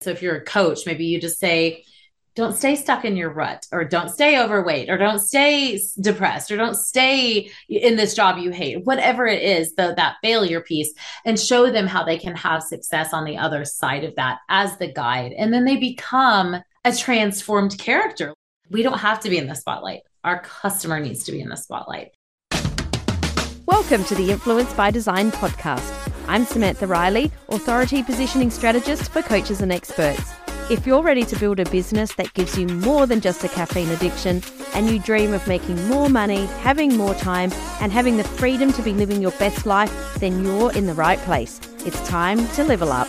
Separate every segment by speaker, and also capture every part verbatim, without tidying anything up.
Speaker 1: So if you're a coach, maybe you just say, don't stay stuck in your rut, or don't stay overweight, or don't stay depressed, or don't stay in this job you hate, whatever it is, the, that failure piece, and show them how they can have success on the other side of that as the guide. And then they become a transformed character. We don't have to be in the spotlight. Our customer needs to be in the spotlight.
Speaker 2: Welcome to the Influence by Design podcast. I'm Samantha Riley, Authority Positioning Strategist for coaches and experts. If you're ready to build a business that gives you more than just a caffeine addiction, and you dream of making more money, having more time, and having the freedom to be living your best life, then you're in the right place. It's time to level up.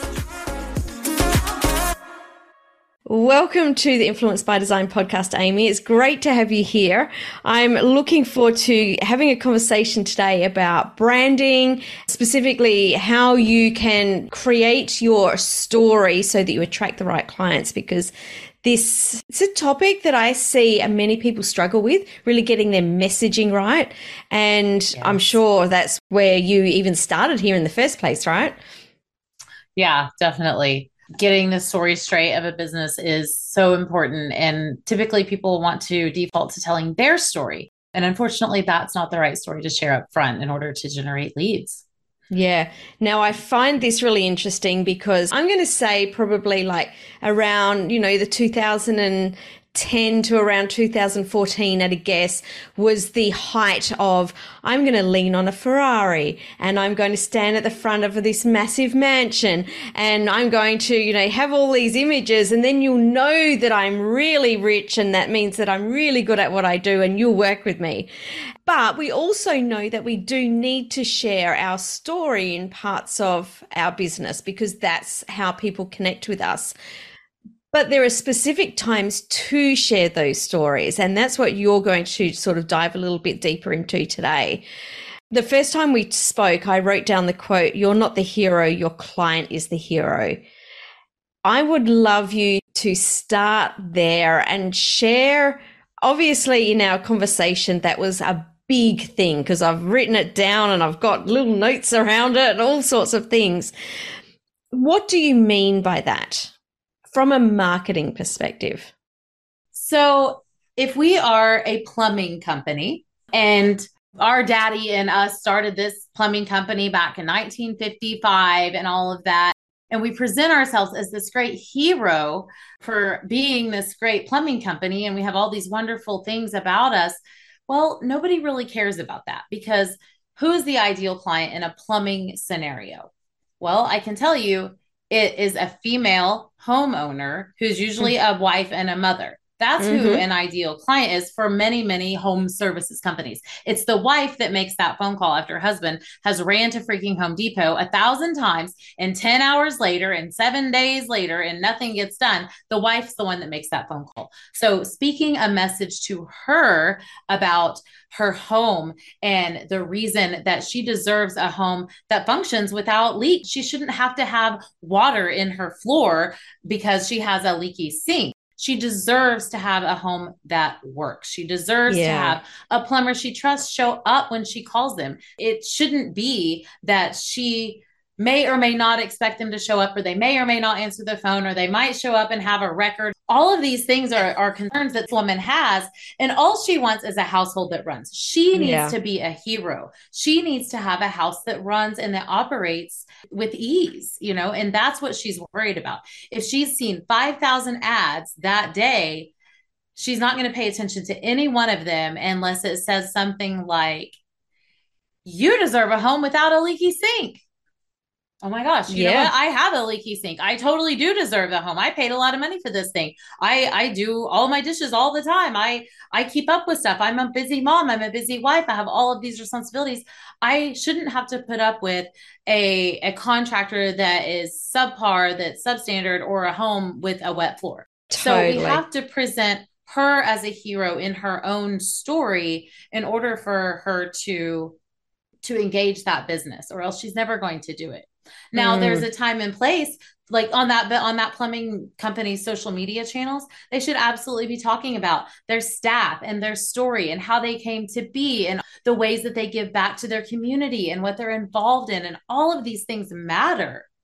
Speaker 2: Welcome to the Influence by Design podcast, Amy. It's great to have you here. I'm looking forward to having a conversation today about branding, specifically how you can create your story so that you attract the right clients, because this it's a topic that I see many people struggle with, really getting their messaging right. And yes. I'm sure that's where you even started here in the first place, right?
Speaker 1: Yeah, definitely. Getting the story straight of a business is so important. And typically people want to default to telling their story. And unfortunately, that's not the right story to share up front in order to generate leads.
Speaker 2: Yeah. Now, I find this really interesting because I'm going to say probably like around, you know, the two thousand ten to around two thousand fourteen at a guess was the height of I'm going to lean on a Ferrari and I'm going to stand at the front of this massive mansion and I'm going to, you know, have all these images, and then you'll know that I'm really rich and that means that I'm really good at what I do and you'll work with me. But we also know that we do need to share our story in parts of our business because that's how people connect with us. But there are specific times to share those stories, and that's what you're going to sort of dive a little bit deeper into today. The first time we spoke, I wrote down the quote, "You're not the hero, your client is the hero." I would love you to start there and share, obviously in our conversation, that was a big thing because I've written it down and I've got little notes around it and all sorts of things. What do you mean by that? From a marketing perspective?
Speaker 1: So if we are a plumbing company and our daddy and us started this plumbing company back in nineteen fifty-five and all of that, and we present ourselves as this great hero for being this great plumbing company, and we have all these wonderful things about us, well, nobody really cares about that, because who is the ideal client in a plumbing scenario? Well, I can tell you, it is a female homeowner who's usually a wife and a mother. That's mm-hmm. who an ideal client is for many, many home services companies. It's the wife that makes that phone call after her husband has ran to freaking Home Depot a thousand times, and ten hours later and seven days later and nothing gets done. The wife's the one that makes that phone call. So speaking a message to her about her home and the reason that she deserves a home that functions without leaks. She shouldn't have to have water in her floor because she has a leaky sink. She deserves to have a home that works. She deserves yeah. to have a plumber she trusts show up when she calls them. It shouldn't be that she may or may not expect them to show up, or they may or may not answer the phone, or they might show up and have a record. All of these things are, are concerns that this woman has. And all she wants is a household that runs. She needs yeah. to be a hero. She needs to have a house that runs and that operates with ease, you know, and that's what she's worried about. If she's seen five thousand ads that day, she's not going to pay attention to any one of them unless it says something like, "You deserve a home without a leaky sink." Oh my gosh, you yeah. know what? I have a leaky sink. I totally do deserve the home. I paid a lot of money for this thing. I, I do all my dishes all the time. I, I keep up with stuff. I'm a busy mom. I'm a busy wife. I have all of these responsibilities. I shouldn't have to put up with a, a contractor that is subpar, that's substandard, or a home with a wet floor. Totally. So we have to present her as a hero in her own story in order for her to, to engage that business, or else she's never going to do it. Now, mm. there's a time and place, like on that, on that plumbing company's social media channels, they should absolutely be talking about their staff and their story and how they came to be and the ways that they give back to their community and what they're involved in. And all of these things matter.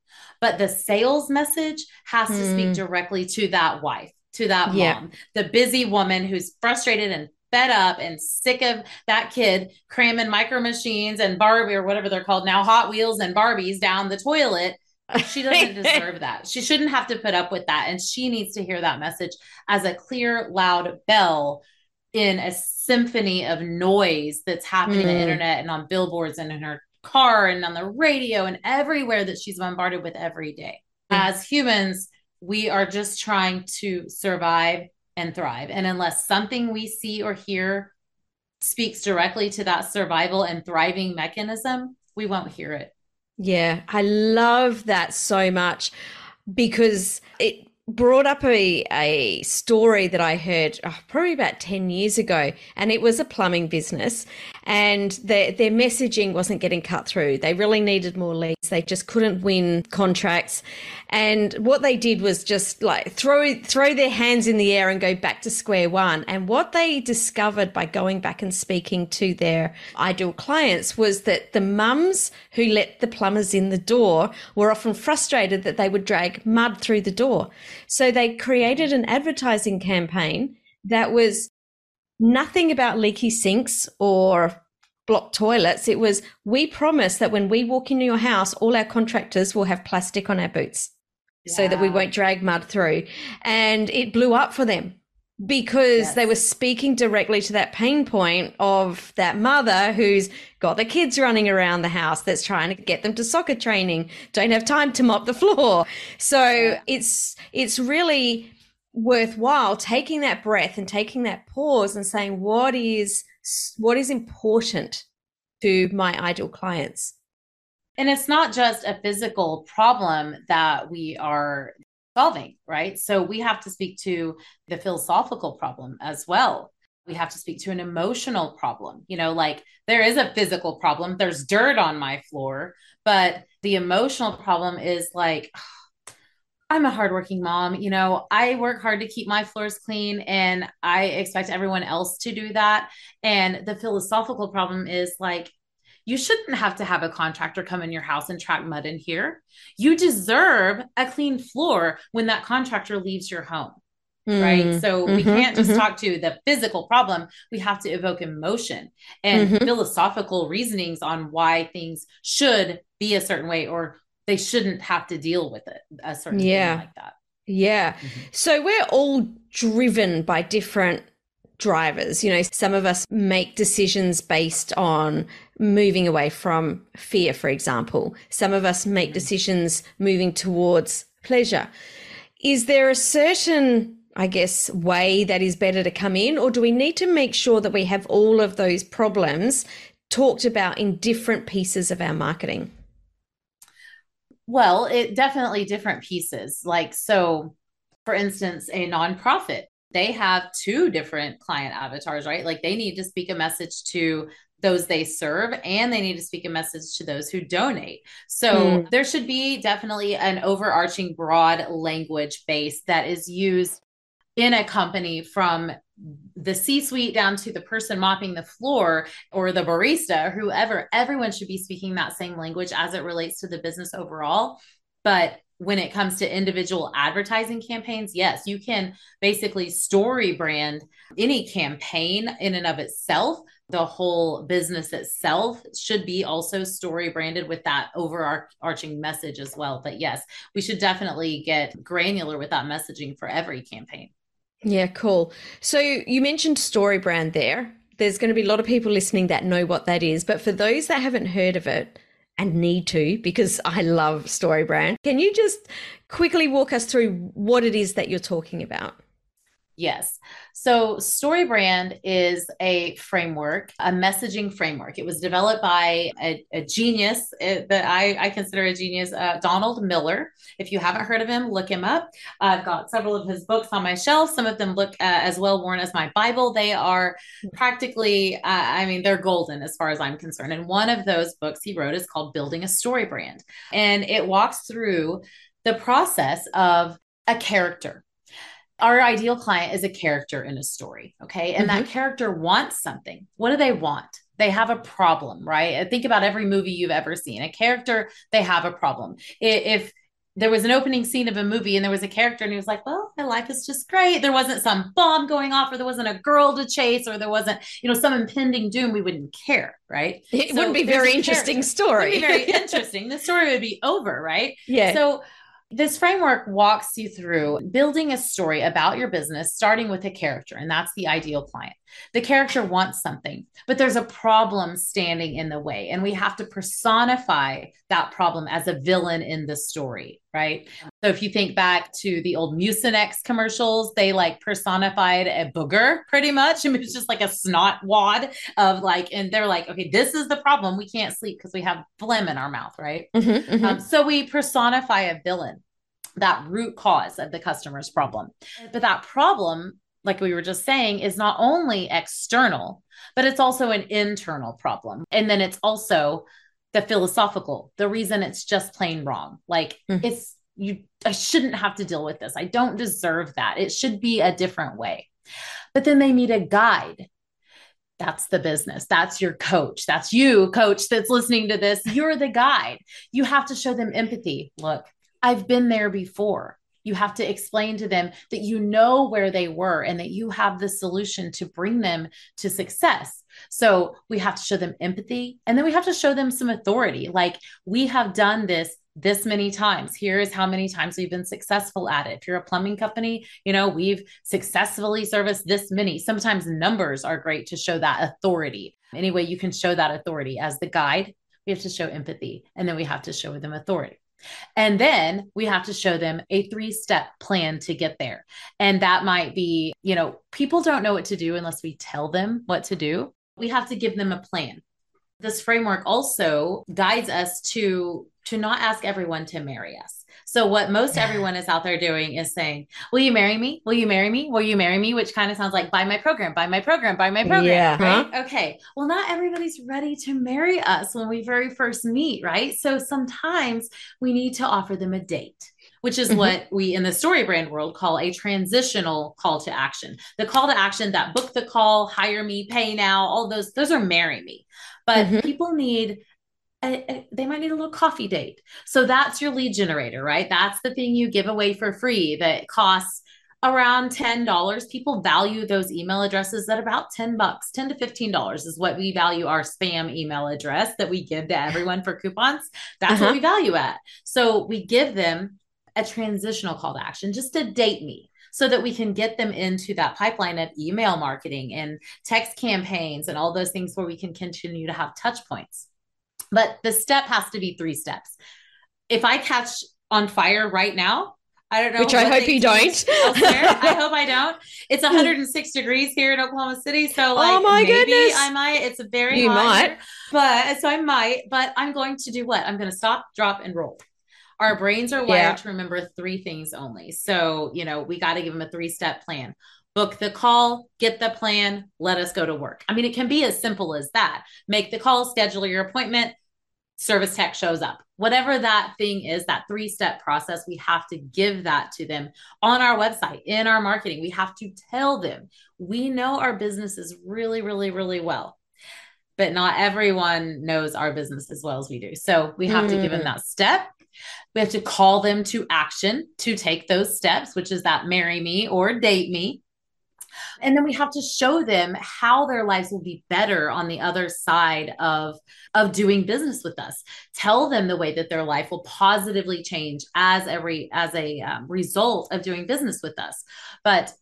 Speaker 1: but the sales message has to speak
Speaker 2: Mm.
Speaker 1: directly to that wife, to that
Speaker 2: Yeah.
Speaker 1: mom, the busy woman who's frustrated and fed up and sick of that kid cramming micro machines and Barbie or whatever they're called now, Hot Wheels and Barbies down the toilet. She doesn't deserve that. She shouldn't have to put up with that. And she needs to hear that message as a clear, loud bell in a symphony of noise that's happening on the
Speaker 2: Mm.
Speaker 1: internet and on billboards and in her car and on the radio and everywhere that she's bombarded with every day. As humans, we are just trying to survive and thrive. And unless something we see or hear speaks directly to that survival and thriving mechanism, we won't hear it.
Speaker 2: Yeah, I love that so much because it brought up a, a story that I heard oh, probably about ten years ago, and it was a plumbing business, and their, their messaging wasn't getting cut through. They really needed more leads. They just couldn't win contracts. And what they did was just like throw throw their hands in the air and go back to square one. And what they discovered by going back and speaking to their ideal clients was that the mums who let the plumbers in the door were often frustrated that they would drag mud through the door. So they created an advertising campaign that was nothing about leaky sinks or blocked toilets. It was, we promise that when we walk into your house, all our contractors will have plastic on our boots. Yeah. So that we won't drag mud through. And it blew up for them because yes. they were speaking directly to that pain point of that mother who's got the kids running around the house, that's trying to get them to soccer training, don't have time to mop the floor. So yeah. it's it's really worthwhile taking that breath and taking that pause and saying, what is what is important to my ideal clients?
Speaker 1: And it's not just a physical problem that we are solving, right? So we have to speak to the philosophical problem as well. We have to speak to an emotional problem. You know, like there is a physical problem. There's dirt on my floor, but the emotional problem is like, oh, I'm a hardworking mom. You know, I work hard to keep my floors clean and I expect everyone else to do that. And the philosophical problem is like, you shouldn't have to have a contractor come in your house and track mud in here. You deserve a clean floor when that contractor leaves your home, mm. right? So mm-hmm, we can't just mm-hmm. talk to the physical problem. We have to evoke emotion and mm-hmm. philosophical reasonings on why things should be a certain way or they shouldn't have to deal with it a certain
Speaker 2: yeah.
Speaker 1: thing like that.
Speaker 2: Yeah. Mm-hmm. So we're all driven by different drivers. You know, some of us make decisions based on moving away from fear, for example. Some of us make decisions moving towards pleasure. Is there a certain, I guess, way that is better to come in, or do we need to make sure that we have all of those problems talked about in different pieces of our marketing?
Speaker 1: Well, it definitely different pieces. Like, so for instance, a nonprofit, they have two different client avatars, right? Like they need to speak a message to those they serve and they need to speak a message to those who donate. So mm. there should be definitely an overarching broad language base that is used in a company from the C-suite down to the person mopping the floor or the barista, or whoever. Everyone should be speaking that same language as it relates to the business overall. But when it comes to individual advertising campaigns, yes, you can basically story brand any campaign in and of itself. The whole business itself should be also story branded with that overarching message as well. But yes, we should definitely get granular with that messaging for every campaign.
Speaker 2: Yeah, cool. So you mentioned story brand there. There's going to be a lot of people listening that know what that is. But for those that haven't heard of it, and need to, because I love story brand, can you just quickly walk us through what it is that you're talking about?
Speaker 1: Yes. So StoryBrand is a framework, a messaging framework. It was developed by a, a genius uh, that I, I consider a genius, uh, Donald Miller. If you haven't heard of him, look him up. I've got several of his books on my shelf. Some of them look uh, as well worn as my Bible. They are practically, uh, I mean, they're golden as far as I'm concerned. And one of those books he wrote is called Building a Story Brand. And it walks through the process of a character. Our ideal client is a character in a story, okay? And mm-hmm. that character wants something. What do they want? They have a problem, right? Think about every movie you've ever seen. A character, they have a problem. If there was an opening scene of a movie and there was a character and he was like, well, my life is just great. There wasn't some bomb going off or there wasn't a girl to chase or there wasn't, you know, some impending doom. We wouldn't care. Right.
Speaker 2: It
Speaker 1: so
Speaker 2: wouldn't be very interesting story.
Speaker 1: It would be very interesting. The story would be over. Right.
Speaker 2: Yeah.
Speaker 1: So this framework walks you through building a story about your business, starting with a character, and that's the ideal client. The character wants something, but there's a problem standing in the way, and we have to personify that problem as a villain in the story, right? So if you think back to the old Mucinex commercials, they like personified a booger pretty much. I mean, it's just like a snot wad of like, and they're like, okay, this is the problem. We can't sleep because we have phlegm in our mouth, right?
Speaker 2: Mm-hmm, mm-hmm.
Speaker 1: Um, so we personify a villain, that root cause of the customer's problem. But that problem, like we were just saying, is not only external, but it's also an internal problem. And then it's also the philosophical, the reason it's just plain wrong. Like mm. it's, you, I shouldn't have to deal with this. I don't deserve that. It should be a different way. But then they meet a guide. That's the business. That's your coach. That's you, coach, that's listening to this. You're the guide. You have to show them empathy. Look, I've been there before. You have to explain to them that you know where they were and that you have the solution to bring them to success. So we have to show them empathy, and then we have to show them some authority. Like, we have done this this many times. Here is how many times we've been successful at it. If you're a plumbing company, you know, we've successfully serviced this many. Sometimes numbers are great to show that authority. Anyway, you can show that authority as the guide. We have to show empathy, and then we have to show them authority. And then we have to show them a three-step plan to get there. And that might be, you know, people don't know what to do unless we tell them what to do. We have to give them a plan. This framework also guides us to, to not ask everyone to marry us. So what most everyone is out there doing is saying, will you marry me? Will you marry me? Will you marry me? Which kind of sounds like buy my program, buy my program, buy my program.
Speaker 2: Yeah.
Speaker 1: Right? Huh? Okay. Well, not everybody's ready to marry us when we very first meet, right? So sometimes we need to offer them a date, which is mm-hmm. what we in the StoryBrand world call a transitional call to action. The call to action, that book the call, hire me, pay now, all those, those are marry me. But mm-hmm. people need A, a, they might need a little coffee date. So that's your lead generator, right? That's the thing you give away for free that costs around ten dollars. People value those email addresses at about ten bucks, ten to fifteen dollars is what we value our spam email address that we give to everyone for coupons. That's uh-huh. what we value at. So we give them a transitional call to action, just to date me, so that we can get them into that pipeline of email marketing and text campaigns and all those things where we can continue to have touch points. But the step has to be three steps. If I catch on fire right now, I don't know.
Speaker 2: Which I hope you don't.
Speaker 1: Elsewhere. I hope I don't. It's one hundred six degrees here in Oklahoma City. So like,
Speaker 2: oh my
Speaker 1: maybe
Speaker 2: goodness.
Speaker 1: I might. It's a very
Speaker 2: You
Speaker 1: hot
Speaker 2: might.
Speaker 1: Here, but so I might, but I'm going to do what? I'm going to stop, drop, and roll. Our brains are wired yeah. to remember three things only. So, you know, we got to give them a three-step plan. Book the call, get the plan, let us go to work. I mean, it can be as simple as that. Make the call, schedule your appointment, service tech shows up. Whatever that thing is, that three-step process, we have to give that to them on our website, in our marketing. We have to tell them. We know our businesses really, really, really well, but not everyone knows our business as well as we do. So we have mm. to give them that step. We have to call them to action to take those steps, which is that marry me or date me. And then we have to show them how their lives will be better on the other side of, of doing business with us. Tell them the way that their life will positively change as a, re, as a um, result of doing business with us. But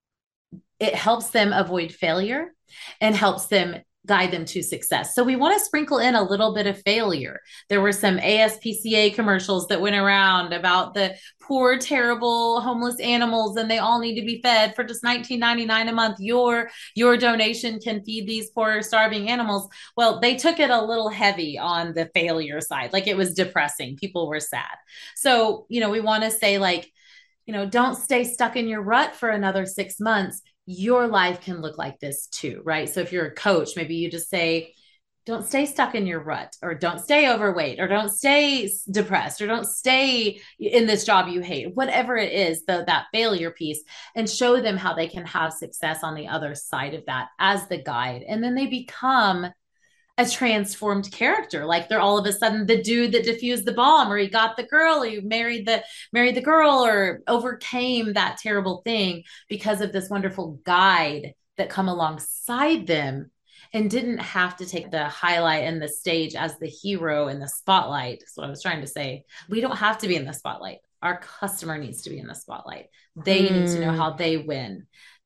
Speaker 1: it helps them avoid failure and helps them guide them to success. So we want to sprinkle in a little bit of failure. There were some A S P C A commercials that went around about the poor, terrible, homeless animals, and they all need to be fed for just nineteen ninety-nine a month. Your, your donation can feed these poor, starving animals. Well, they took it a little heavy on the failure side. Like, it was depressing. People were sad. So, you know, we want to say, like, you know, don't stay stuck in your rut for another six months. Your life can look like this too, right? So if you're a coach, maybe you just say, don't stay stuck in your rut, or don't stay overweight, or don't stay depressed, or don't stay in this job you hate, whatever it is, the, that failure piece, and show them how they can have success on the other side of that as the guide. And then they become a transformed character. Like they're all of a sudden the dude that diffused the bomb, or he got the girl, or he married the married the girl, or overcame that terrible thing because of this wonderful guide that come alongside them and didn't have to take the highlight and the stage as the hero in the spotlight. That's what I was trying to say. We don't have to be in the spotlight. Our customer needs to be in the spotlight. They mm. need to know how they win.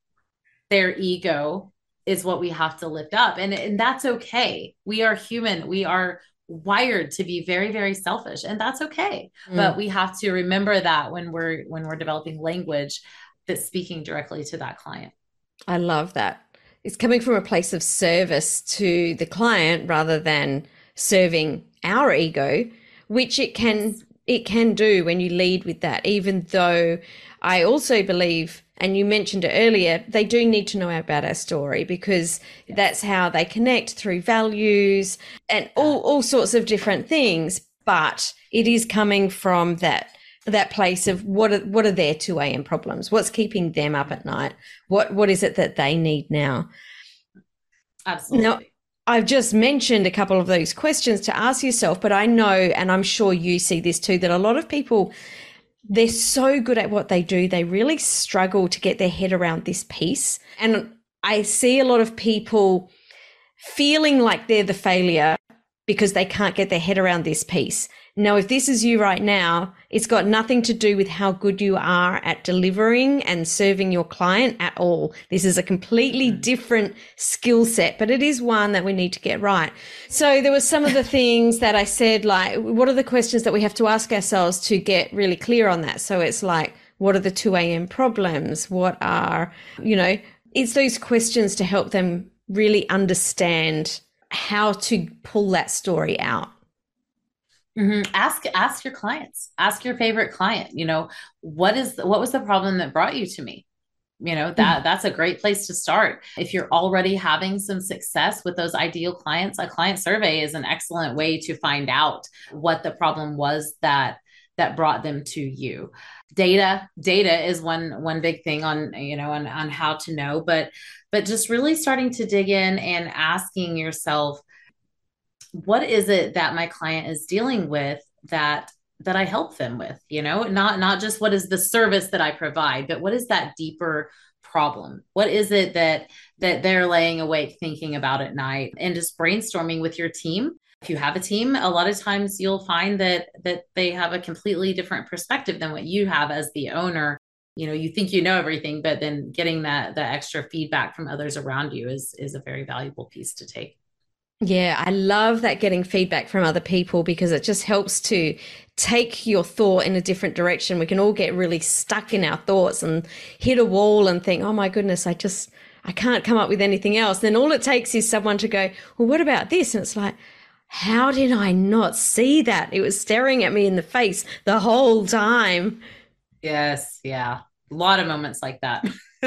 Speaker 1: Their ego is what we have to lift up. And, and that's okay. We are human. We are wired to be very, very selfish, and that's okay. Mm. But we have to remember that when we're, when we're developing language that's speaking directly to that client.
Speaker 2: I love that. It's coming from a place of service to the client rather than serving our ego, which it can, it can do when you lead with that, even though I also believe, and you mentioned it earlier, they do need to know about our story, because yes. that's how they connect through values and all, all sorts of different things. But it is coming from that that place of what are, what are their two a.m. problems? What's keeping them up at night? What What is it that they need now?
Speaker 1: Absolutely.
Speaker 2: Now, I've just mentioned a couple of those questions to ask yourself, but I know, and I'm sure you see this too, that a lot of people, they're so good at what they do, they really struggle to get their head around this piece. And I see a lot of people feeling like they're the failure because they can't get their head around this piece. Now, if this is you right now, it's got nothing to do with how good you are at delivering and serving your client at all. This is a completely different skill set, but it is one that we need to get right. So there were some of the things that I said, like, what are the questions that we have to ask ourselves to get really clear on that? So it's like, what are the two a.m. problems? What are, you know, it's those questions to help them really understand how to pull that story out.
Speaker 1: Mm-hmm. Ask, ask your clients, ask your favorite client, you know, what is, what was the problem that brought you to me? You know, that mm-hmm. that's a great place to start. If you're already having some success with those ideal clients, a client survey is an excellent way to find out what the problem was that, that brought them to you. Data, data is one, one big thing on, you know, on, on how to know, but, but just really starting to dig in and asking yourself, what is it that my client is dealing with that that I help them with? You know, not not just what is the service that I provide, but what is that deeper problem? What is it that that they're laying awake thinking about at night? And just brainstorming with your team. If you have a team, a lot of times you'll find that that they have a completely different perspective than what you have as the owner. You know, you think you know everything, but then getting that the extra feedback from others around you is is a very valuable piece to take.
Speaker 2: Yeah, I love that, getting feedback from other people, because it just helps to take your thought in a different direction. We can all get really stuck in our thoughts and hit a wall and think, oh my goodness, I just, I can't come up with anything else. Then all it takes is someone to go, well, what about this? And it's like, how did I not see that? It was staring at me in the face the whole time.
Speaker 1: Yes. Yeah. A lot of moments like that.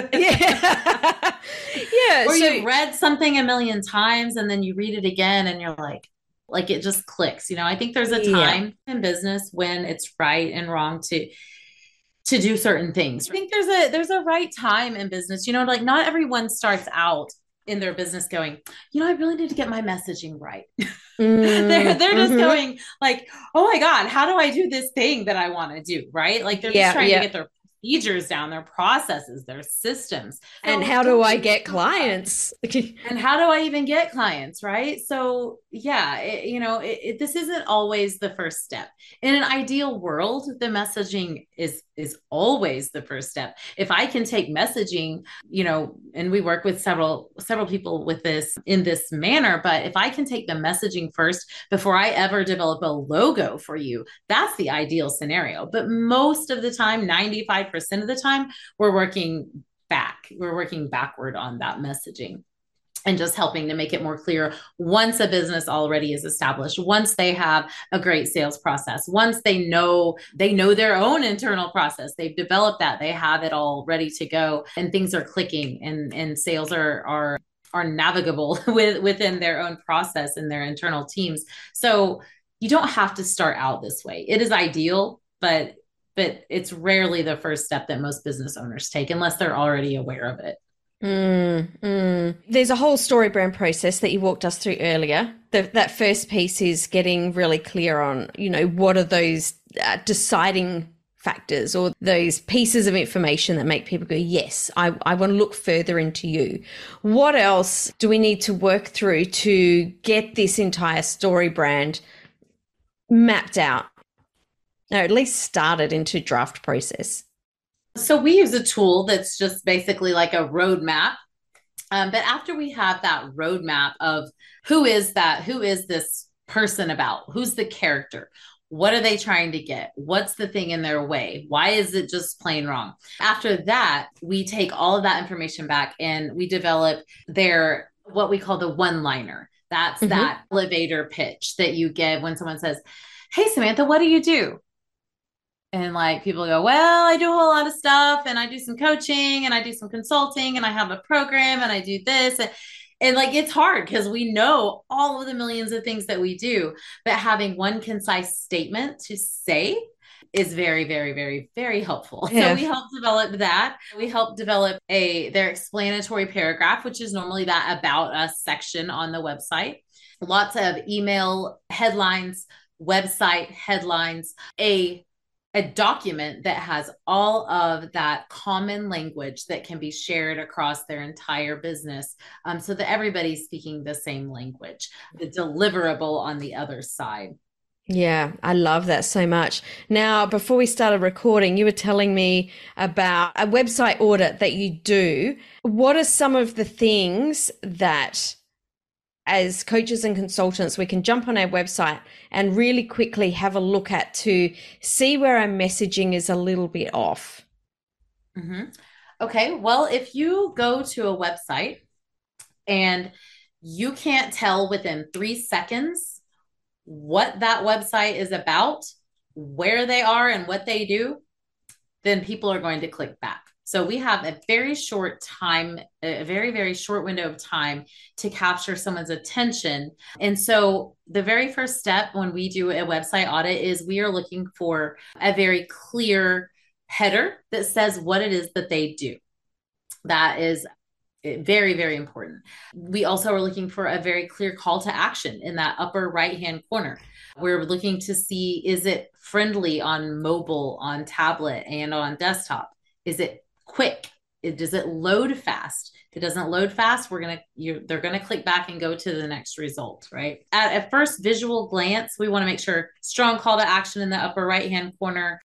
Speaker 2: Yeah. Yeah.
Speaker 1: Or
Speaker 2: so,
Speaker 1: you read something a million times and then you read it again and you're like, like it just clicks. You know, I think there's a time yeah. in business when it's right and wrong to to do certain things. I think there's a there's a right time in business. You know, like not everyone starts out in their business going, you know, I really need to get my messaging right. Mm, they're they're just mm-hmm. going like, oh my God, how do I do this thing that I want to do? Right. Like they're yeah, just trying yeah. to get their procedures down, their processes, their systems. So
Speaker 2: and how do I get clients?
Speaker 1: And how do I even get clients? Right. So yeah, it, you know, it, it, this isn't always the first step. In an ideal world, the messaging is, is always the first step. If I can take messaging, you know, and we work with several, several people with this in this manner, but if I can take the messaging first before I ever develop a logo for you, that's the ideal scenario. But most of the time, ninety-five percent of the time, we're working back. We're working backward on that messaging and just helping to make it more clear once a business already is established, once they have a great sales process, once they know, they know their own internal process, they've developed that, they have it all ready to go and things are clicking and, and sales are, are, are navigable with, within their own process and their internal teams. So you don't have to start out this way. It is ideal, but but it's rarely the first step that most business owners take unless they're already aware of it.
Speaker 2: Mm, mm. There's a whole story brand process that you walked us through earlier. The, that first piece is getting really clear on, you know, what are those uh, deciding factors or those pieces of information that make people go, yes, I, I want to look further into you. What else do we need to work through to get this entire story brand mapped out? Or at least started into draft process.
Speaker 1: So we use a tool that's just basically like a roadmap. Um, but after we have that roadmap of who is that, who is this person about, who's the character, what are they trying to get, what's the thing in their way, why is it just plain wrong? After that, we take all of that information back and we develop their what we call the one liner. That's mm-hmm. that elevator pitch that you give when someone says, hey Samantha, what do you do? And like people go, well, I do a whole lot of stuff and I do some coaching and I do some consulting and I have a program and I do this. And, and like, it's hard because we know all of the millions of things that we do, but having one concise statement to say is very, very, very, very helpful. Yeah. So we help develop that. We help develop a, their explanatory paragraph, which is normally that about us section on the website. Lots of email headlines, website headlines, a a document that has all of that common language that can be shared across their entire business um, so that everybody's speaking the same language, the deliverable on the other side.
Speaker 2: Yeah, I love that so much. Now, before we started recording, you were telling me about a website audit that you do. What are some of the things that as coaches and consultants, we can jump on our website and really quickly have a look at to see where our messaging is a little bit off?
Speaker 1: Mm-hmm. Okay. Well, if you go to a website and you can't tell within three seconds what that website is about, where they are and what they do, then people are going to click back. So we have a very short time, a very, very short window of time to capture someone's attention. And so the very first step when we do a website audit is we are looking for a very clear header that says what it is that they do. That is very, very important. We also are looking for a very clear call to action in that upper right-hand corner. We're looking to see, is it friendly on mobile, on tablet, and on desktop? Is it quick? It, does it load fast? If it doesn't load fast, we're gonna you they're gonna click back and go to the next result, right? At a first visual glance, we want to make sure strong call to action in the upper right hand corner.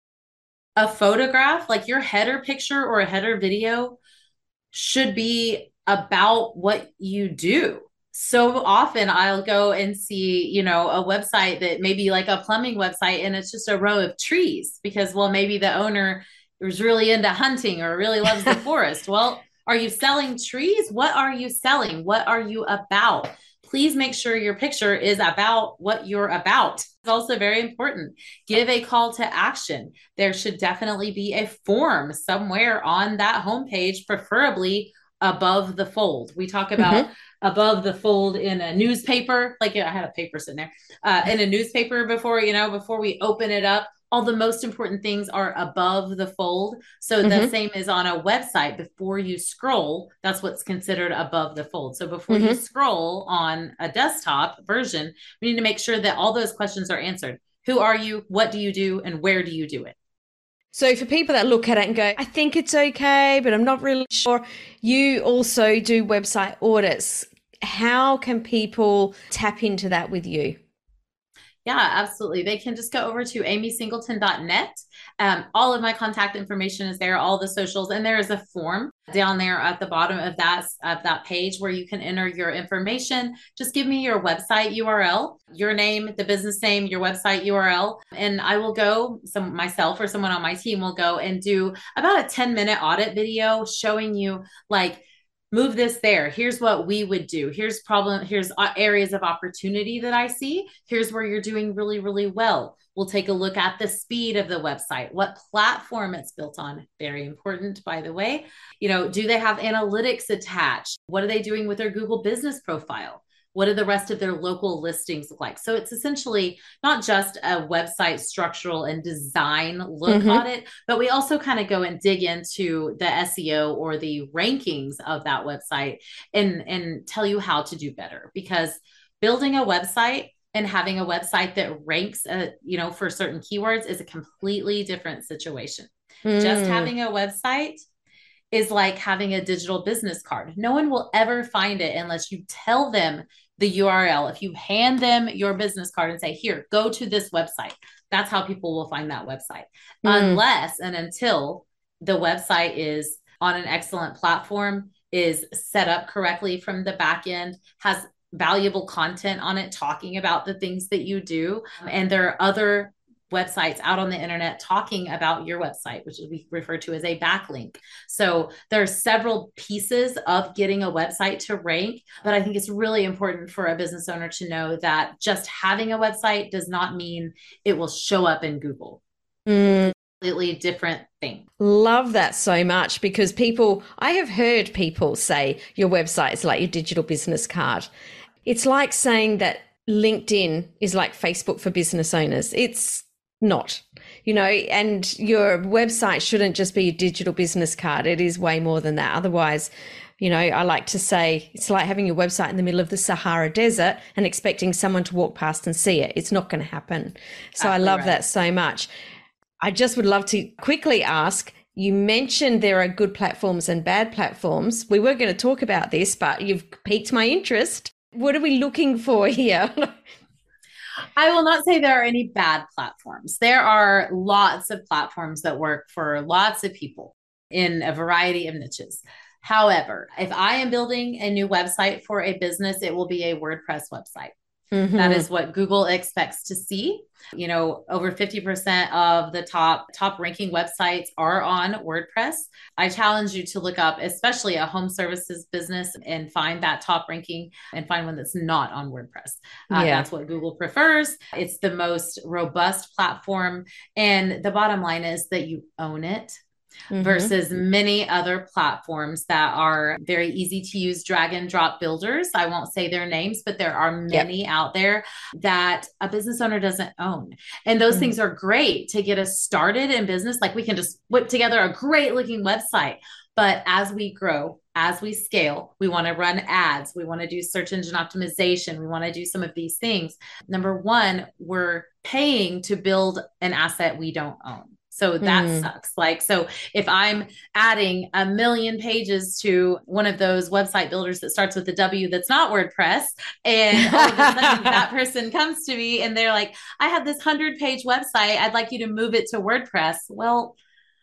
Speaker 1: A photograph, like your header picture or a header video, should be about what you do. So often I'll go and see, you know, a website that maybe like a plumbing website and it's just a row of trees because, well, maybe the owner is really into hunting or really loves the forest. Well, are you selling trees? What are you selling? What are you about? Please make sure your picture is about what you're about. It's also very important. Give a call to action. There should definitely be a form somewhere on that homepage, preferably above the fold. We talk about mm-hmm. above the fold in a newspaper. Like I had a paper sitting there uh, in a newspaper before, you know, before we open it up. All the most important things are above the fold. So mm-hmm. the same is on a website. Before you scroll, that's what's considered above the fold. So before mm-hmm. you scroll on a desktop version, we need to make sure that all those questions are answered. Who are you? What do you do? And where do you do it?
Speaker 2: So for people that look at it and go, I think it's okay, but I'm not really sure. You also do website audits. How can people tap into that with you?
Speaker 1: Yeah, absolutely. They can just go over to amy singleton dot net. Um, all of my contact information is there, all the socials, and there is a form down there at the bottom of that, of that page where you can enter your information. Just give me your website U R L, your name, the business name, your website U R L, and I will go, some myself or someone on my team will go and do about a ten minute audit video showing you like, move this there. Here's what we would do. Here's problem. Here's areas of opportunity that I see. Here's where you're doing really, really well. We'll take a look at the speed of the website, what platform it's built on. Very important, by the way. You know, do they have analytics attached? What are they doing with their Google business profile? What do the rest of their local listings look like? So it's essentially not just a website structural and design look
Speaker 2: Mm-hmm.
Speaker 1: audit, but we also kind of go and dig into the S E O or the rankings of that website and, and tell you how to do better. Because building a website and having a website that ranks, uh, you know, for certain keywords is a completely different situation. Just
Speaker 2: Mm.
Speaker 1: having a website is like having a digital business card. No one will ever find it unless you tell them the U R L. If you hand them your business card and say, here, go to this website, that's how people will find that website.
Speaker 2: Mm.
Speaker 1: Unless and until the website is on an excellent platform, is set up correctly from the back end, has valuable content on it talking about the things that you do. And there are other websites out on the internet talking about your website, which we refer to as a backlink. So there are several pieces of getting a website to rank, but I think it's really important for a business owner to know that just having a website does not mean it will show up in Google.
Speaker 2: Mm.
Speaker 1: Completely different thing.
Speaker 2: Love that so much, because people, I have heard people say your website is like your digital business card. It's like saying that LinkedIn is like Facebook for business owners. It's not, you know, and your website shouldn't just be a digital business card. It is way more than that. Otherwise, you know, I like to say it's like having your website in the middle of the Sahara Desert and expecting someone to walk past and see it. It's not going to happen. So exactly I love right. that so much. I just would love to quickly ask, you mentioned there are good platforms and bad platforms. We were going to talk about this, but you've piqued my interest. What are we looking for here?
Speaker 1: I will not say there are any bad platforms. There are lots of platforms that work for lots of people in a variety of niches. However, if I am building a new website for a business, it will be a WordPress website. Mm-hmm. That is what Google expects to see. You know, over fifty percent of the top top ranking websites are on WordPress. I challenge you to look up, especially a home services business, and find that top ranking and find one that's not on WordPress. Uh, yeah. That's what Google prefers. It's the most robust platform. And the bottom line is that you own it. Mm-hmm. Versus many other platforms that are very easy to use drag and drop builders. I won't say their names, but there are many yep. out there that a business owner doesn't own. And those mm-hmm. things are great to get us started in business. Like we can just whip together a great looking website. But as we grow, as we scale, we want to run ads. We want to do search engine optimization. We want to do some of these things. Number one, we're paying to build an asset we don't own. So that mm. sucks. Like, so if I'm adding a million pages to one of those website builders that starts with a W that's not WordPress, and all of a sudden that person comes to me and they're like, I have this hundred page website. I'd like you to move it to WordPress. Well,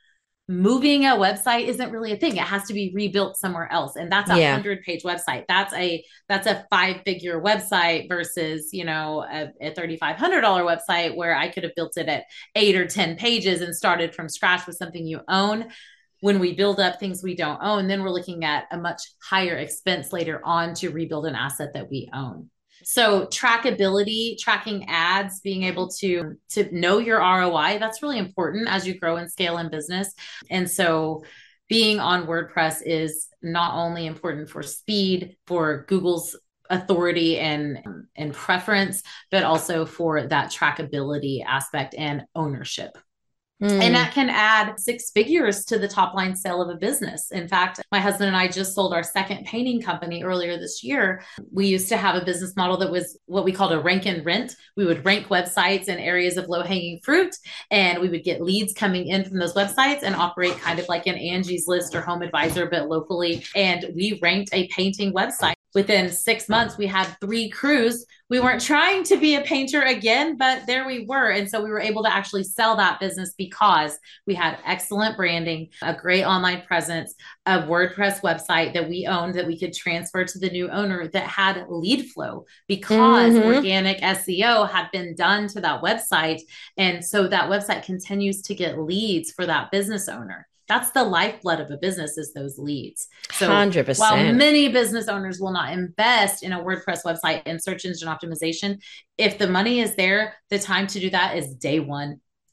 Speaker 1: moving a website isn't really a thing. It has to be rebuilt somewhere else. And that's a yeah. hundred page website. That's a, that's a five figure website versus, you know, a, a thirty-five hundred dollars website where I could have built it at eight or ten pages and started from scratch with something you own. When we build up things we don't own, then we're looking at a much higher expense later on to rebuild an asset that we own. So trackability, tracking ads, being able to, to know your R O I, that's really important as you grow and scale in business. And so being on WordPress is not only important for speed, for Google's authority and, and preference, but also for that trackability aspect and ownership. Mm. And that can add six figures to the top line sale of a business. In fact, my husband and I just sold our second painting company earlier this year. We used to have a business model that was what we called a rank and rent. We would rank websites in areas of low hanging fruit, and we would get leads coming in from those websites and operate kind of like an Angie's List or Home Advisor, but locally. And we ranked a painting website. Within six months, we had three crews. We weren't trying to be a painter again, but there we were. And so we were able to actually sell that business because we had excellent branding, a great online presence, a WordPress website that we owned that we could transfer to the new owner that had lead flow because mm-hmm. organic S E O had been done to that website. And so that website continues to get leads for that business owner. That's the lifeblood of a business, is those leads. So one hundred percent. While many business owners will not invest in a WordPress website and search engine optimization, if the money is there, the time to do that is day one.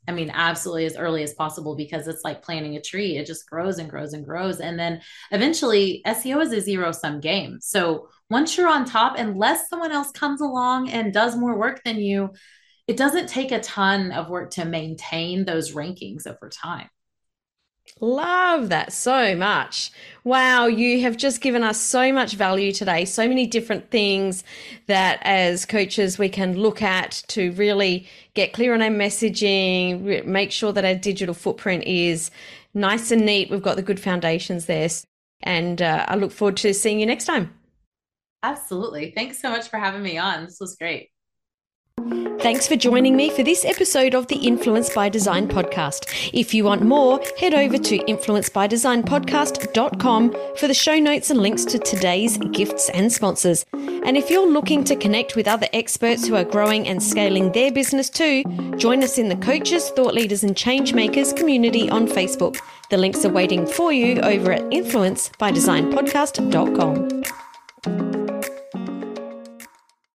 Speaker 1: I mean, absolutely as early as possible, because it's like planting a tree. It just grows and grows and grows. And then eventually S E O is a zero sum game. So once you're on top, unless someone else comes along and does more work than you, it doesn't take a ton of work to maintain those rankings over time.
Speaker 2: Love that so much. Wow, you have just given us so much value today, so many different things that as coaches we can look at to really get clear on our messaging, make sure that our digital footprint is nice and neat. We've got the good foundations there. And uh, I look forward to seeing you next time.
Speaker 1: Absolutely. Thanks so much for having me on. This was great.
Speaker 2: Thanks for joining me for this episode of the Influence by Design podcast. If you want more, head over to influence by design podcast dot com for the show notes and links to today's gifts and sponsors. And if you're looking to connect with other experts who are growing and scaling their business too, join us in the Coaches, Thought Leaders and Changemakers community on Facebook. The links are waiting for you over at influence by design podcast dot com.